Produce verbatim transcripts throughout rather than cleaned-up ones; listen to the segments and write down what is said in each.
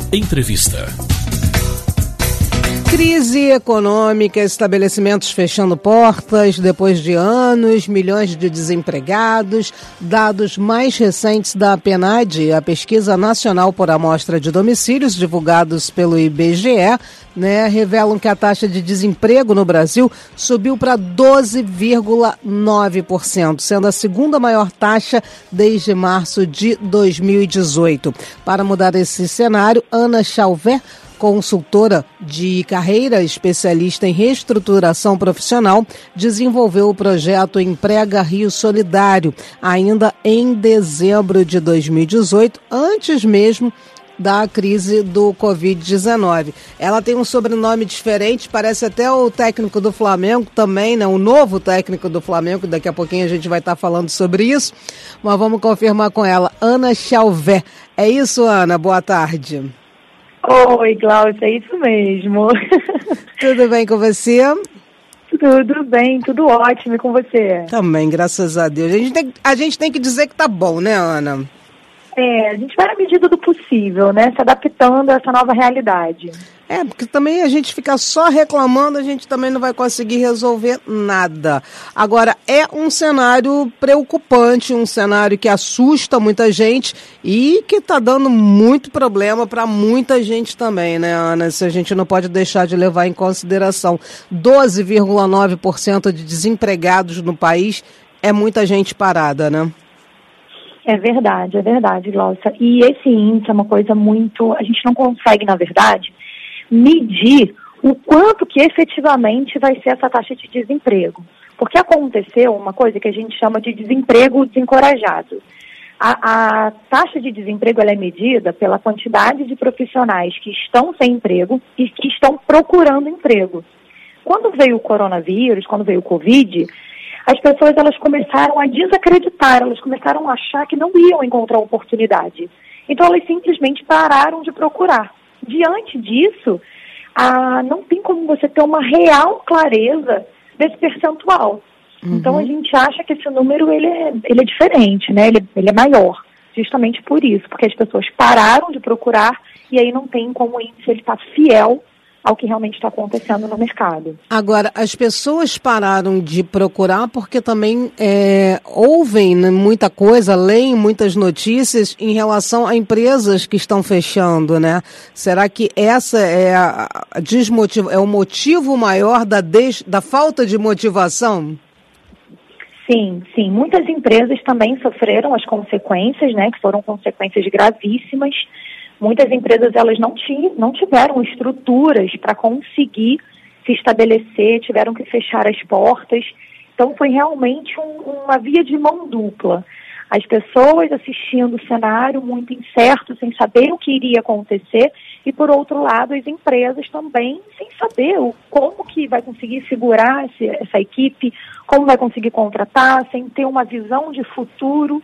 Entrevista. Crise econômica, estabelecimentos fechando portas depois de anos, milhões de desempregados. Dados mais recentes da PNAD, a Pesquisa Nacional por Amostra de Domicílios, divulgados pelo I B G E, né, revelam que a taxa de desemprego no Brasil subiu para doze vírgula nove por cento, sendo a segunda maior taxa desde março de dois mil e dezoito. Para mudar esse cenário, Ana Chalver, consultora de carreira, especialista em reestruturação profissional, desenvolveu o projeto Emprega Rio Solidário, ainda em dezembro de dois mil e dezoito, antes mesmo da crise do covid dezenove. Ela tem um sobrenome diferente, parece até o técnico do Flamengo também, né? O novo técnico do Flamengo, daqui a pouquinho a gente vai estar falando sobre isso, mas vamos confirmar com ela. Ana Chalver. É isso, Ana? Boa tarde. Oi, Glaucia, é isso mesmo. Tudo bem com você? Tudo bem, tudo ótimo, e com você? Também, graças a Deus. A gente tem, a gente tem que dizer que tá bom, né, Ana? É, a gente vai na medida do possível, né? Se adaptando a essa nova realidade. É, porque também a gente fica só reclamando, a gente também não vai conseguir resolver nada. Agora, é um cenário preocupante, um cenário que assusta muita gente e que está dando muito problema para muita gente também, né, Ana? Isso a gente não pode deixar de levar em consideração. doze vírgula nove por cento de desempregados no país é muita gente parada, né? É verdade, é verdade, Glaucia. E esse índice é uma coisa muito... A gente não consegue, na verdade, medir o quanto que efetivamente vai ser essa taxa de desemprego. Porque aconteceu uma coisa que a gente chama de desemprego desencorajado. A, a taxa de desemprego ela é medida pela quantidade de profissionais que estão sem emprego e que estão procurando emprego. Quando veio o coronavírus, quando veio o Covid, as pessoas elas começaram a desacreditar, elas começaram a achar que não iam encontrar oportunidade. Então elas simplesmente pararam de procurar. Diante disso, ah, não tem como você ter uma real clareza desse percentual. Uhum. Então a gente acha que esse número ele é, ele é diferente, né? ele, ele é maior, justamente por isso, porque as pessoas pararam de procurar e aí não tem como o índice ele estar fiel ao que realmente está acontecendo no mercado. Agora, as pessoas pararam de procurar porque também é, ouvem, né, muita coisa, leem muitas notícias em relação a empresas que estão fechando, né? Será que essa é, a, a desmotiva, é o motivo maior da, des, da falta de motivação? Sim, sim. Muitas empresas também sofreram as consequências, né? Que foram consequências gravíssimas. Muitas empresas elas não, tinham, não tiveram estruturas para conseguir se estabelecer, tiveram que fechar as portas. Então foi realmente um, uma via de mão dupla. As pessoas assistindo o cenário muito incerto, sem saber o que iria acontecer, e por outro lado as empresas também sem saber o, como que vai conseguir segurar esse, essa equipe, como vai conseguir contratar, sem ter uma visão de futuro.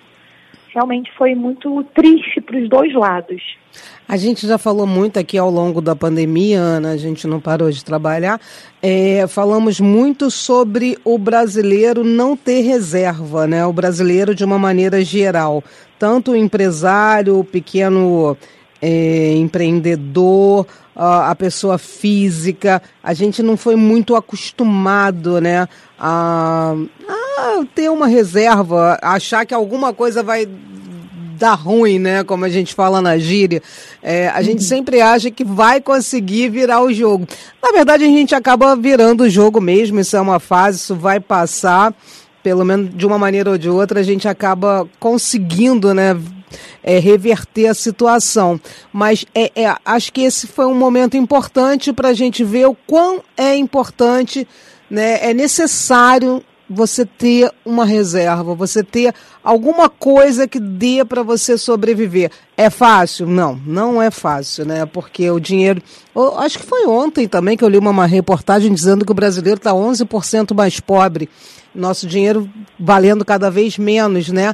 Realmente foi muito triste para os dois lados. A gente já falou muito aqui ao longo da pandemia, Ana, a gente não parou de trabalhar. É, falamos muito sobre o brasileiro não ter reserva, né? O brasileiro de uma maneira geral. Tanto o empresário, o pequeno é, empreendedor, a, a pessoa física. A gente não foi muito acostumado, né, a... a ter uma reserva, achar que alguma coisa vai dar ruim, né? Como a gente fala na gíria. É, a gente sempre acha que vai conseguir virar o jogo. Na verdade, a gente acaba virando o jogo mesmo. Isso é uma fase, isso vai passar. Pelo menos de uma maneira ou de outra, a gente acaba conseguindo, né, é, reverter a situação. Mas é, é, acho que esse foi um momento importante para a gente ver o quão é importante, né, é necessário você ter uma reserva, você ter alguma coisa que dê para você sobreviver. É fácil? Não, não é fácil, né? Porque o dinheiro... Eu acho que foi ontem também que eu li uma, uma reportagem dizendo que o brasileiro está onze por cento mais pobre. Nosso dinheiro valendo cada vez menos, né?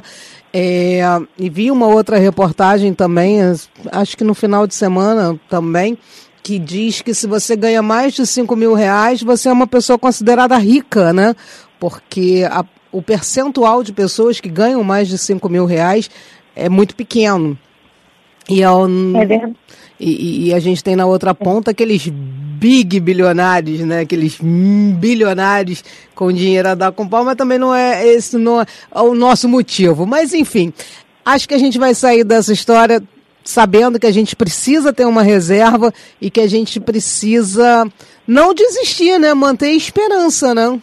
É, e vi uma outra reportagem também, acho que no final de semana também, que diz que se você ganha mais de cinco mil reais, você é uma pessoa considerada rica, né? Porque a, o percentual de pessoas que ganham mais de cinco mil reais é muito pequeno. E, ao, é e, e a gente tem na outra ponta aqueles big bilionários, né? Aqueles bilionários com dinheiro a dar com pau, mas também não é esse não é o nosso motivo. Mas, enfim, acho que a gente vai sair dessa história sabendo que a gente precisa ter uma reserva e que a gente precisa não desistir, né? Manter esperança, né?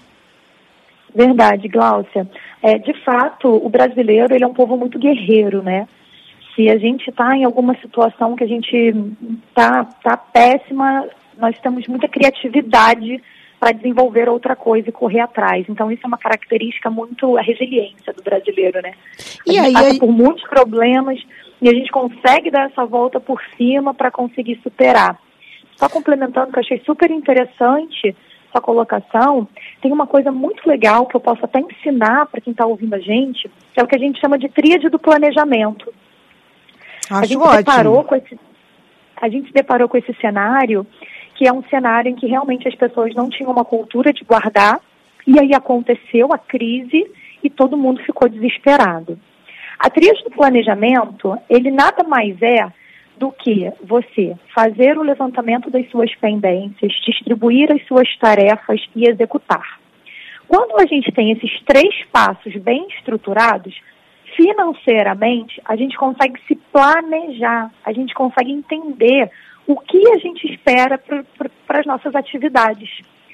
Verdade, Gláucia. É, de fato, o brasileiro ele é um povo muito guerreiro, né? Se a gente está em alguma situação que a gente está tá péssima, nós temos muita criatividade para desenvolver outra coisa e correr atrás. Então, isso é uma característica muito, a resiliência do brasileiro, né? A e gente aí, passa aí... por muitos problemas e a gente consegue dar essa volta por cima para conseguir superar. Só complementando, que eu achei super interessante essa colocação, tem uma coisa muito legal que eu posso até ensinar para quem está ouvindo a gente, que é o que a gente chama de tríade do planejamento. Acho a gente ótimo. deparou com esse, a gente se deparou com esse cenário, que é um cenário em que realmente as pessoas não tinham uma cultura de guardar, e aí aconteceu a crise e todo mundo ficou desesperado. A tríade do planejamento, ele nada mais é do que você fazer o levantamento das suas pendências, distribuir as suas tarefas e executar. Quando a gente tem esses três passos bem estruturados, financeiramente, a gente consegue se planejar, a gente consegue entender o que a gente espera para as nossas atividades.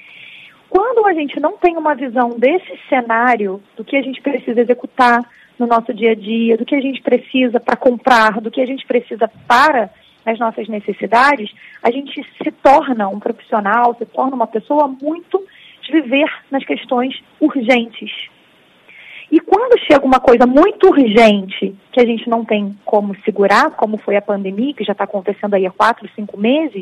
Quando a gente não tem uma visão desse cenário, do que a gente precisa executar no nosso dia a dia, do que a gente precisa para comprar, do que a gente precisa para as nossas necessidades, a gente se torna um profissional, se torna uma pessoa muito de viver nas questões urgentes. E quando chega uma coisa muito urgente, que a gente não tem como segurar, como foi a pandemia, que já está acontecendo aí há quatro, cinco meses,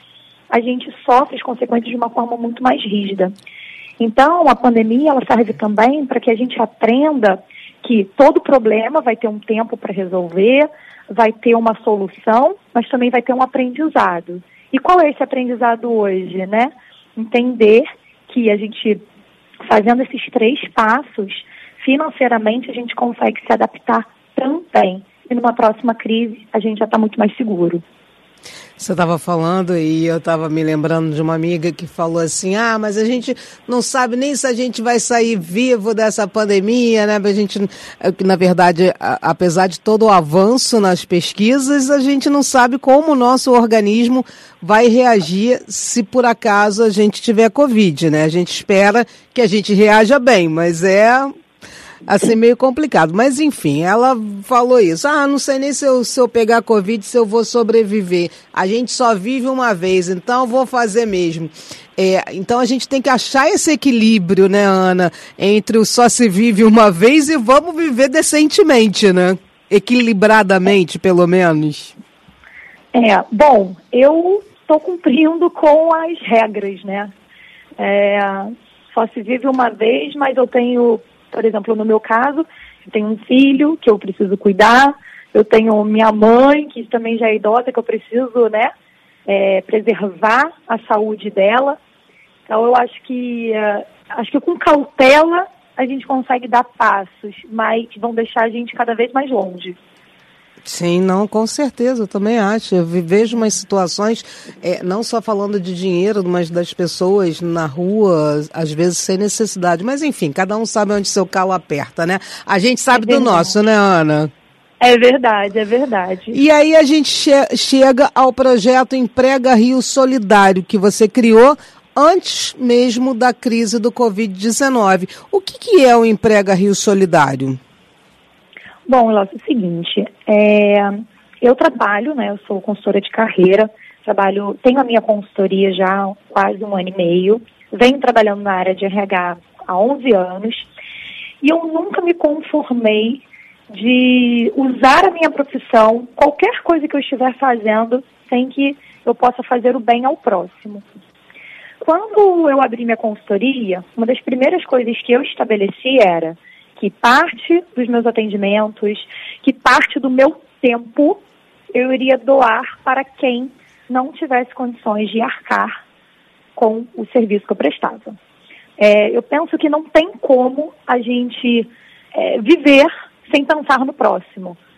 a gente sofre as consequências de uma forma muito mais rígida. Então, a pandemia, ela serve também para que a gente aprenda que todo problema vai ter um tempo para resolver, vai ter uma solução, mas também vai ter um aprendizado. E qual é esse aprendizado hoje, né? Entender que a gente, fazendo esses três passos, financeiramente a gente consegue se adaptar também. E numa próxima crise a gente já está muito mais seguro. Você estava falando e eu estava me lembrando de uma amiga que falou assim, ah, mas a gente não sabe nem se a gente vai sair vivo dessa pandemia, né? A gente, na verdade, a, apesar de todo o avanço nas pesquisas, a gente não sabe como o nosso organismo vai reagir se por acaso a gente tiver Covid, né? A gente espera que a gente reaja bem, mas é assim meio complicado. Mas enfim, ela falou isso. Ah, não sei nem se eu, se eu pegar Covid, se eu vou sobreviver. A gente só vive uma vez, então eu vou fazer mesmo. É, então a gente tem que achar esse equilíbrio, né, Ana? Entre o só se vive uma vez e vamos viver decentemente, né? Equilibradamente, pelo menos. É, bom, eu estou cumprindo com as regras, né? É, só se vive uma vez, mas eu tenho... Por exemplo, no meu caso, eu tenho um filho que eu preciso cuidar, eu tenho minha mãe, que também já é idosa, que eu preciso, né, é, preservar a saúde dela. Então, eu acho que, uh, acho que com cautela a gente consegue dar passos, mas que vão deixar a gente cada vez mais longe. Sim, não, com certeza, eu também acho. Eu vejo umas situações, é, não só falando de dinheiro, mas das pessoas na rua, às vezes sem necessidade. Mas enfim, cada um sabe onde seu calo aperta, né? A gente sabe é do nosso, né, Ana? É verdade, é verdade. E aí a gente che- chega ao projeto Emprega Rio Solidário, que você criou antes mesmo da crise do covid dezenove. O que, que é o Emprega Rio Solidário? Bom, Lócio, é o seguinte, é, eu trabalho, né, eu sou consultora de carreira, trabalho, tenho a minha consultoria já há quase um ano e meio, venho trabalhando na área de R H há onze anos, e eu nunca me conformei de usar a minha profissão, qualquer coisa que eu estiver fazendo, sem que eu possa fazer o bem ao próximo. Quando eu abri minha consultoria, uma das primeiras coisas que eu estabeleci era que parte dos meus atendimentos, que parte do meu tempo, eu iria doar para quem não tivesse condições de arcar com o serviço que eu prestava. É, eu penso que não tem como a gente é, viver sem pensar no próximo.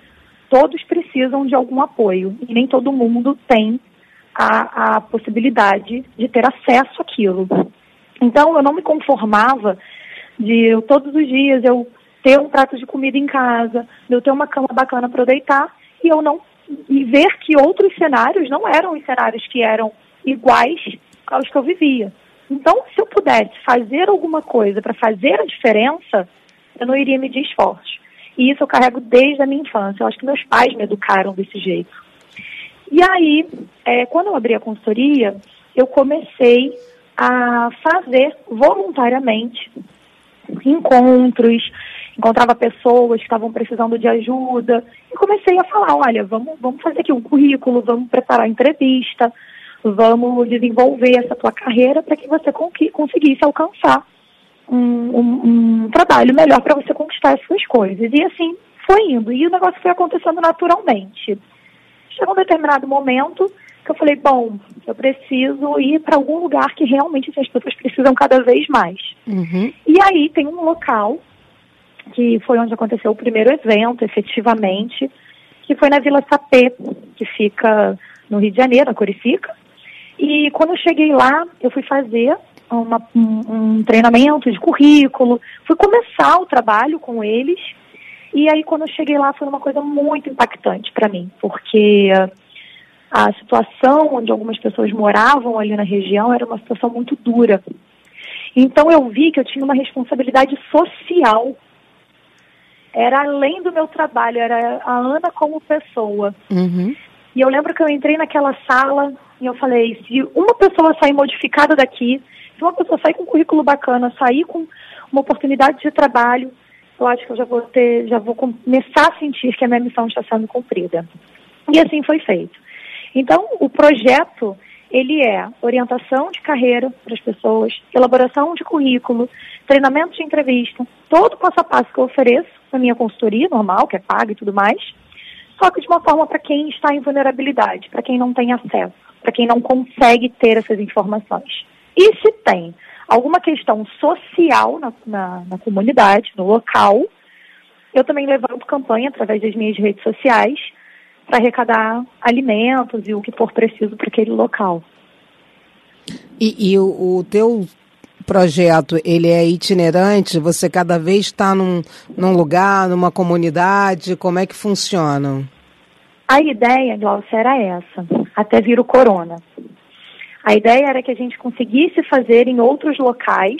todos precisam de algum apoio e nem todo mundo tem a, a possibilidade de ter acesso àquilo. Então, eu não me conformava de eu, todos os dias eu ter um prato de comida em casa, de eu ter uma cama bacana para eu deitar e eu não e ver que outros cenários não eram os cenários que eram iguais aos que eu vivia. Então, se eu pudesse fazer alguma coisa para fazer a diferença, eu não iria medir esforços. E isso eu carrego desde a minha infância. Eu acho que meus pais me educaram desse jeito. E aí, é, quando eu abri a consultoria, eu comecei a fazer voluntariamente encontros, encontrava pessoas que estavam precisando de ajuda e comecei a falar, olha, vamos, vamos fazer aqui um currículo, vamos preparar entrevista, vamos desenvolver essa tua carreira para que você conseguisse alcançar um, um, um trabalho melhor para você conquistar as suas coisas. E assim foi indo. E o negócio foi acontecendo naturalmente. Chegou um determinado momento que eu falei, bom, eu preciso ir para algum lugar que realmente as pessoas precisam cada vez mais. Uhum. E aí tem um local, que foi onde aconteceu o primeiro evento, efetivamente, que foi na Vila Sapê, que fica no Rio de Janeiro, na Curicica. E quando eu cheguei lá, eu fui fazer uma, um, um treinamento de currículo, fui começar o trabalho com eles, e aí quando eu cheguei lá foi uma coisa muito impactante para mim, porque a situação onde algumas pessoas moravam ali na região era uma situação muito dura. Então eu vi que eu tinha uma responsabilidade social, era além do meu trabalho, era a Ana como pessoa. Uhum. E eu lembro que eu entrei naquela sala e eu falei, se uma pessoa sair modificada daqui, se uma pessoa sair com um currículo bacana, sair com uma oportunidade de trabalho, eu acho que eu já vou ter, já vou começar a sentir que a minha missão está sendo cumprida. E assim foi feito. Então, o projeto, ele é orientação de carreira para as pessoas, elaboração de currículo, treinamento de entrevista, todo o passo a passo que eu ofereço na minha consultoria normal, que é paga e tudo mais, só que de uma forma para quem está em vulnerabilidade, para quem não tem acesso, para quem não consegue ter essas informações. E se tem alguma questão social na, na, na comunidade, no local, eu também levanto campanha através das minhas redes sociais para arrecadar alimentos e o que for preciso para aquele local. E, e o, o teu projeto, ele é itinerante? Você cada vez está num, num lugar, numa comunidade? Como é que funciona? A ideia, Glaucia, era essa, até vir o corona. A ideia era que a gente conseguisse fazer em outros locais,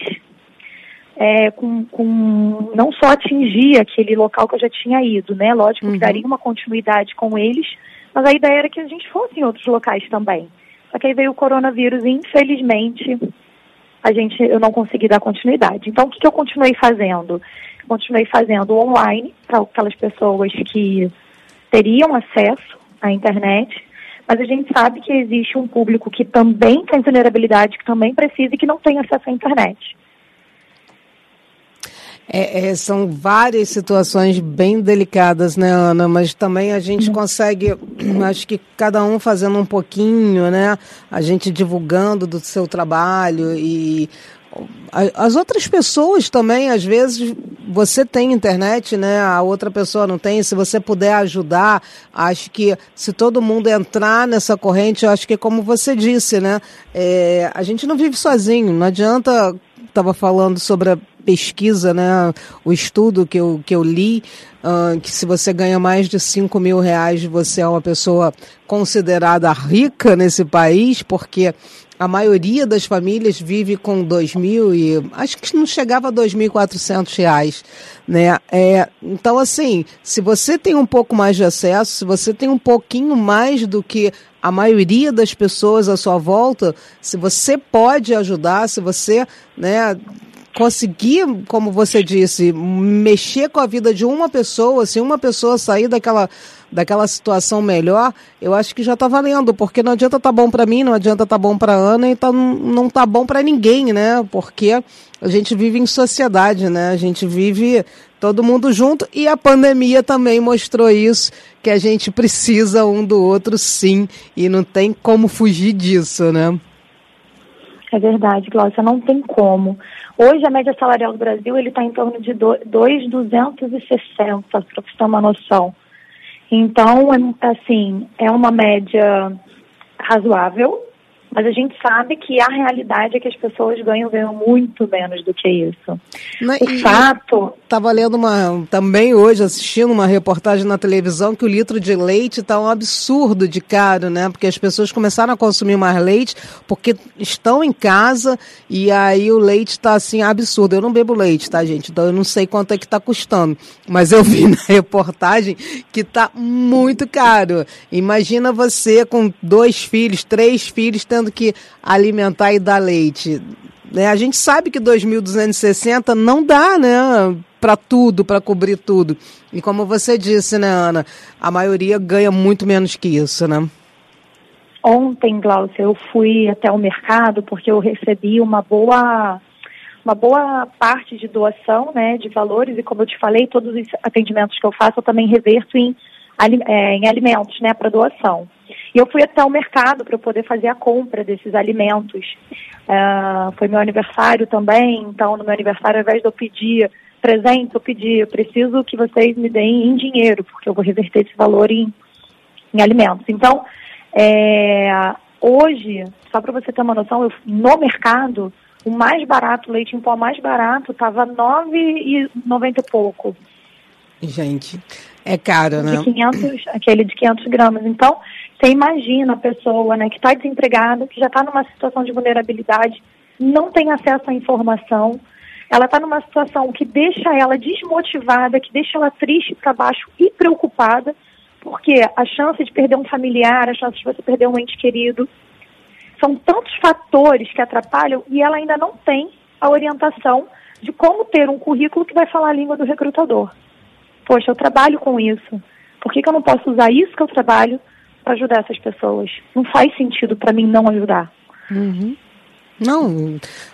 é, com, com não só atingir aquele local que eu já tinha ido, né? Lógico que uhum. daria uma continuidade com eles, mas a ideia era que a gente fosse em outros locais também. Só que aí veio o coronavírus e, infelizmente, a gente, eu não consegui dar continuidade. Então, o que, que eu continuei fazendo? Continuei fazendo online para aquelas pessoas que teriam acesso à internet, mas a gente sabe que existe um público que também tem vulnerabilidade, que também precisa e que não tem acesso à internet. É, é, são várias situações bem delicadas, né, Ana? Mas também a gente consegue, acho que cada um fazendo um pouquinho, né? A gente divulgando do seu trabalho e as outras pessoas também, às vezes, você tem internet, né? A outra pessoa não tem. Se você puder ajudar, acho que se todo mundo entrar nessa corrente, eu acho que como você disse, né? É, a gente não vive sozinho, não adianta. Estava falando sobre a pesquisa, né, o estudo que eu, que eu li, uh, que se você ganha mais de cinco mil reais, você é uma pessoa considerada rica nesse país, porque a maioria das famílias vive com dois mil e acho que não chegava a dois mil e quatrocentos reais, né? É, então, assim, se você tem um pouco mais de acesso, se você tem um pouquinho mais do que a maioria das pessoas à sua volta, se você pode ajudar, se você, né, conseguir, como você disse, mexer com a vida de uma pessoa, se uma pessoa sair daquela, daquela situação melhor, eu acho que já está valendo, porque não adianta estar tá bom para mim, não adianta estar tá bom para Ana e tá, não está bom para ninguém, né? Porque a gente vive em sociedade, né? A gente vive todo mundo junto e a pandemia também mostrou isso, que a gente precisa um do outro, sim, e não tem como fugir disso, né? É verdade, Glaucia, não tem como. Hoje a média salarial do Brasil ele está em torno de dois mil duzentos e sessenta, para você ter uma noção. Então, é, assim, é uma média razoável, mas a gente sabe que a realidade é que as pessoas ganham, ganham muito menos do que isso. Não, o e, fato... Estava lendo uma, também hoje, assistindo uma reportagem na televisão, que o litro de leite está um absurdo de caro, né? Porque as pessoas começaram a consumir mais leite porque estão em casa e aí o leite está assim absurdo. Eu não bebo leite, tá, gente? Então eu não sei quanto é que está custando. Mas eu vi na reportagem que está muito caro. Imagina você com dois filhos, três filhos, tendo que alimentar e dar leite. Né? A gente sabe que dois mil duzentos e sessenta não dá, né? Para tudo, para cobrir tudo. E como você disse, né, Ana, a maioria ganha muito menos que isso, né? Ontem, Glaucia, eu fui até o mercado porque eu recebi uma boa, uma boa parte de doação, né, de valores, e como eu te falei, todos os atendimentos que eu faço eu também reverto em, é, em alimentos, né, para doação. E eu fui até o mercado para eu poder fazer a compra desses alimentos. Uh, foi meu aniversário também, então no meu aniversário, ao invés de eu pedir presente, eu pedi, eu preciso que vocês me deem em dinheiro, porque eu vou reverter esse valor em, em alimentos. Então, é, hoje, só para você ter uma noção, eu, no mercado, o mais barato, o leite em pó mais barato, estava nove reais e noventa e pouco. Gente, é caro, né? De quinhentos, aquele de quinhentos gramas. Então, você imagina a pessoa, né, que está desempregada, que já está numa situação de vulnerabilidade, não tem acesso à informação, ela está numa situação que deixa ela desmotivada, que deixa ela triste para baixo e preocupada, porque a chance de perder um familiar, a chance de você perder um ente querido, são tantos fatores que atrapalham e ela ainda não tem a orientação de como ter um currículo que vai falar a língua do recrutador. Poxa, eu trabalho com isso. Por que que eu não posso usar isso que eu trabalho para ajudar essas pessoas? Não faz sentido para mim não ajudar. Uhum. Não,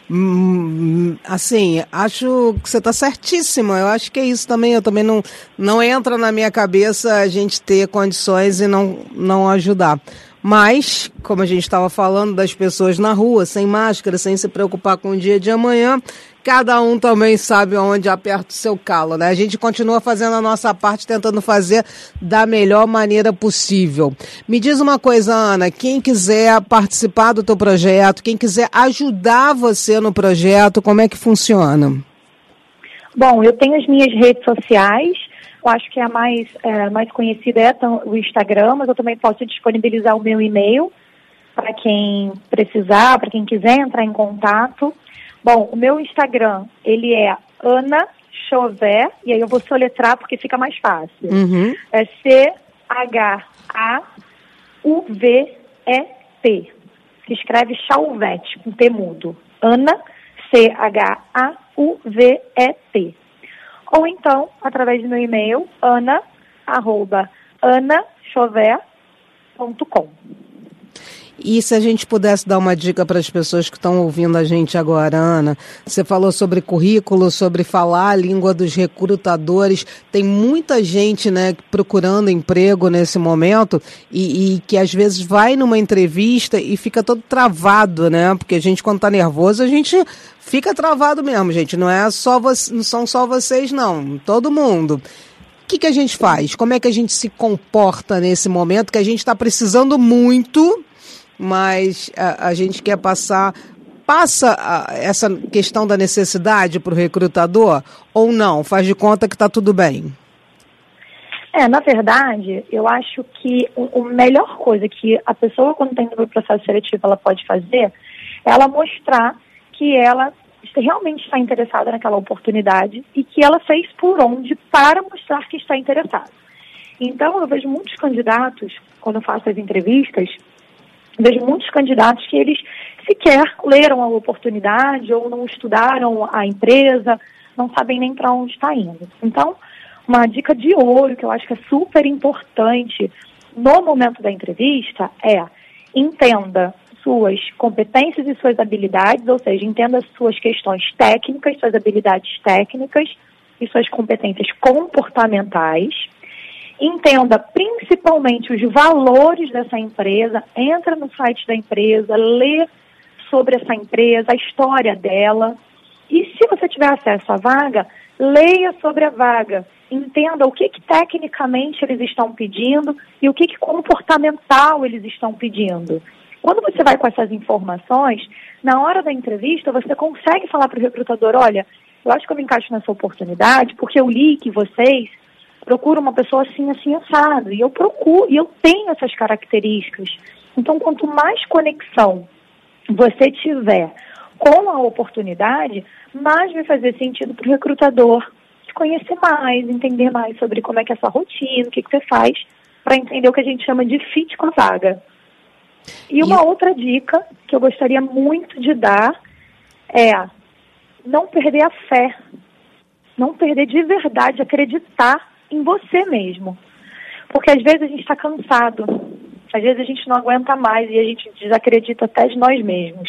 hum, assim, acho que você está certíssima. Eu acho que é isso também. Eu também não, não entra na minha cabeça a gente ter condições e não, não ajudar. Mas, como a gente estava falando das pessoas na rua, sem máscara, sem se preocupar com o dia de amanhã, cada um também sabe onde aperta o seu calo, né? A gente continua fazendo a nossa parte, tentando fazer da melhor maneira possível. Me diz uma coisa, Ana, quem quiser participar do teu projeto, quem quiser ajudar você no projeto, como é que funciona? Bom, eu tenho as minhas redes sociais. Eu acho que a mais, é, mais conhecida é o Instagram, mas eu também posso disponibilizar o meu e-mail para quem precisar, para quem quiser entrar em contato. Bom, o meu Instagram, ele é Ana Chauvet, e aí eu vou soletrar porque fica mais fácil. Uhum. É C H A U V E T. Se escreve Chauvet, com T mudo. Ana, C H A U V E T. Ou então, através do meu e-mail, ana, arroba, anachauvet ponto com. E se a gente pudesse dar uma dica para as pessoas que estão ouvindo a gente agora, Ana, você falou sobre currículo, sobre falar a língua dos recrutadores, tem muita gente, né, procurando emprego nesse momento e, e que às vezes vai numa entrevista e fica todo travado, né, porque a gente quando está nervoso a gente fica travado mesmo, gente, não é só vo- não são só vocês não, todo mundo. O que, que a gente faz? Como é que a gente se comporta nesse momento que a gente está precisando muito, mas a, a gente quer passar, passa a, essa questão da necessidade para o recrutador ou não? Faz de conta que está tudo bem? É, na verdade, eu acho que a melhor coisa que a pessoa, quando está indo para o processo seletivo, ela pode fazer, é ela mostrar que ela realmente está interessada naquela oportunidade e que ela fez por onde para mostrar que está interessada. Então, eu vejo muitos candidatos, quando eu faço as entrevistas, vejo muitos candidatos que eles sequer leram a oportunidade ou não estudaram a empresa, não sabem nem para onde está indo. Então, uma dica de ouro que eu acho que é super importante no momento da entrevista é entenda suas competências e suas habilidades, ou seja, entenda suas questões técnicas, suas habilidades técnicas e suas competências comportamentais. Entenda principalmente os valores dessa empresa, entra no site da empresa, lê sobre essa empresa, a história dela. E se você tiver acesso à vaga, leia sobre a vaga. entenda o que, que tecnicamente eles estão pedindo e o que, que comportamental eles estão pedindo. Quando você vai com essas informações, na hora da entrevista, você consegue falar para o recrutador, olha, eu acho que eu me encaixo nessa oportunidade porque eu li que vocês procuram uma pessoa assim, assim, assado, e eu procuro, e eu tenho essas características. Então, quanto mais conexão você tiver com a oportunidade, mais vai fazer sentido para o recrutador te conhecer mais, entender mais sobre como é que é a sua rotina, o que, que você faz, para entender o que a gente chama de fit com a vaga. E uma e... outra dica que eu gostaria muito de dar é não perder a fé, não perder de verdade, acreditar em você mesmo. Porque às vezes a gente está cansado, às vezes a gente não aguenta mais e a gente desacredita até de nós mesmos.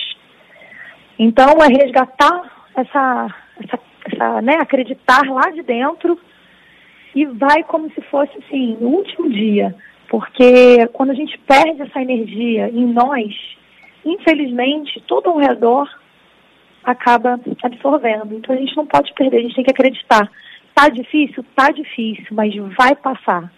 Então é resgatar essa, essa, essa né, acreditar lá de dentro e vai como se fosse assim, no último dia. Porque quando a gente perde essa energia em nós, infelizmente, todo ao redor acaba absorvendo. Então a gente não pode perder, a gente tem que acreditar. Tá difícil? Tá difícil, mas vai passar.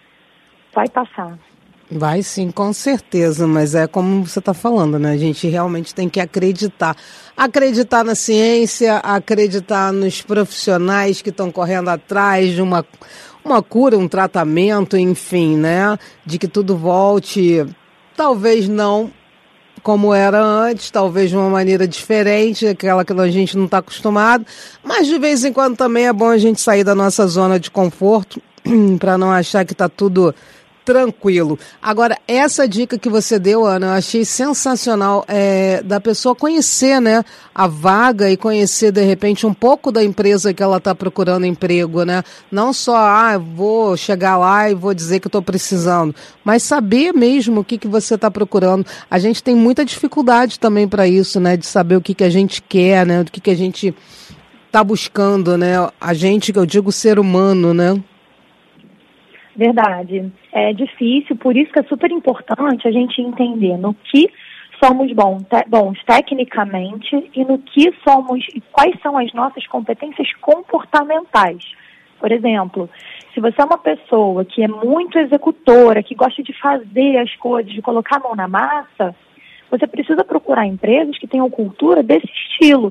Vai passar. Vai sim, com certeza, mas é como você está falando, né? A gente realmente tem que acreditar. Acreditar na ciência, acreditar nos profissionais que estão correndo atrás de uma, uma cura, um tratamento, enfim, né? De que tudo volte, talvez não como era antes, talvez de uma maneira diferente, aquela que a gente não está acostumado, mas de vez em quando também é bom a gente sair da nossa zona de conforto para não achar que está tudo tranquilo. Agora, essa dica que você deu, Ana, eu achei sensacional, é, da pessoa conhecer, né, a vaga e conhecer, de repente, um pouco da empresa que ela está procurando emprego, né? Não só, ah, vou chegar lá e vou dizer que estou precisando, mas saber mesmo o que, que você está procurando. A gente tem muita dificuldade também para isso, né, de saber o que, que a gente quer, né, o que, que a gente está buscando, né? A gente, que eu digo ser humano, né? Verdade. É difícil, por isso que é super importante a gente entender no que somos bons, te, bons tecnicamente e no que somos e quais são as nossas competências comportamentais. Por exemplo, se você é uma pessoa que é muito executora, que gosta de fazer as coisas, de colocar a mão na massa, você precisa procurar empresas que tenham cultura desse estilo.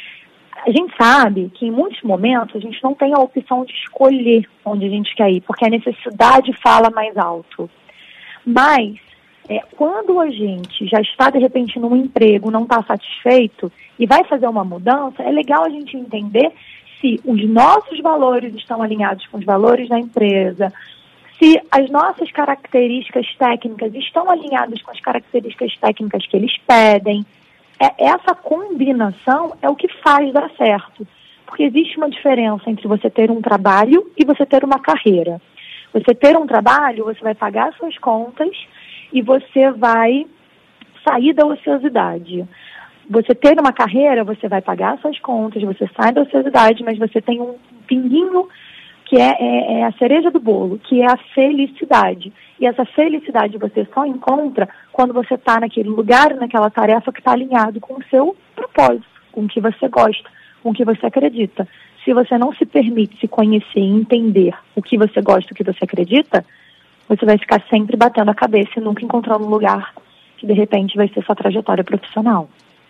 A gente sabe que em muitos momentos a gente não tem a opção de escolher onde a gente quer ir, porque a necessidade fala mais alto. Mas, é, quando a gente já está, de repente, num emprego, não está satisfeito e vai fazer uma mudança, é legal a gente entender se os nossos valores estão alinhados com os valores da empresa, se as nossas características técnicas estão alinhadas com as características técnicas que eles pedem. É, essa combinação é o que faz dar certo. Porque existe uma diferença entre você ter um trabalho e você ter uma carreira. Você ter um trabalho, você vai pagar suas contas e você vai sair da ociosidade. Você ter uma carreira, você vai pagar suas contas, você sai da ociosidade, mas você tem um pinguinho que é, é, é a cereja do bolo, que é a felicidade. E essa felicidade você só encontra quando você está naquele lugar, naquela tarefa que está alinhado com o seu propósito, com o que você gosta, com o que você acredita. Se você não se permite se conhecer e entender o que você gosta, o que você acredita, você vai ficar sempre batendo a cabeça e nunca encontrando um lugar que de repente vai ser sua trajetória profissional.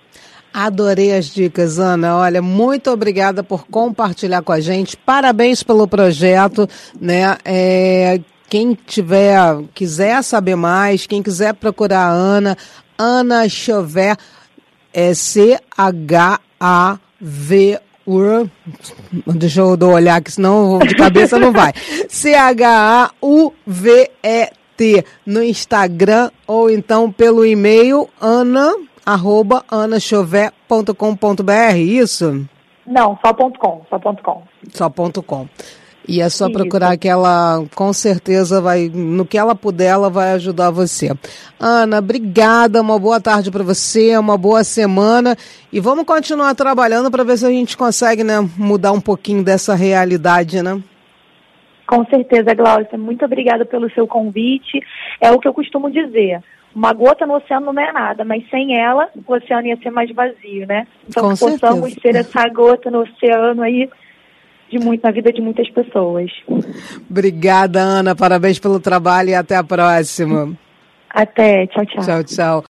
Adorei as dicas, Ana. Olha, muito obrigada por compartilhar com a gente. Parabéns pelo projeto, né? É, quem tiver, quiser saber mais, quem quiser procurar a Ana, Ana Chauvet, é C H A V U, deixa eu olhar aqui, senão de cabeça não vai. C H A U V E T no Instagram ou então pelo e-mail ana arroba ana chauvet ponto com ponto b r, isso? Não, só ponto .com, só ponto .com. Só ponto .com. E é só isso. Procurar que ela, com certeza, vai, no que ela puder, ela vai ajudar você. Ana, obrigada, uma boa tarde para você, uma boa semana. E vamos continuar trabalhando para ver se a gente consegue, né, mudar um pouquinho dessa realidade, né? Com certeza, Glaucia. Muito obrigada pelo seu convite. É o que eu costumo dizer. Uma gota no oceano não é nada, mas sem ela, o oceano ia ser mais vazio, né? Então, com que possamos certeza. ser essa gota no oceano aí de muito, na vida de muitas pessoas. Obrigada, Ana. Parabéns pelo trabalho e até a próxima. Até. Tchau, tchau. Tchau, tchau.